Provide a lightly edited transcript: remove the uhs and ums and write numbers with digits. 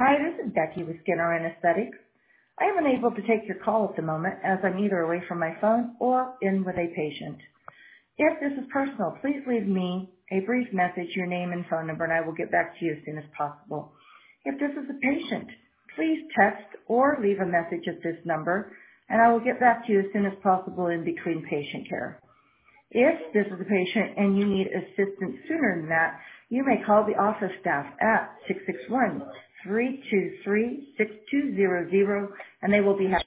Hi, this is Becky with Skinner Anesthetics. I am unable to take your call at the moment as I'm either away from my phone or in with a patient. If this is personal, please leave me a brief message, your name and phone number, and I will get back to you as soon as possible. If this is a patient, please text or leave a message at this number, and I will get back to you as soon as possible in between patient care. If this is a patient and you need assistance sooner than that, you may call the office staff at 661-323-6200, and they will be happy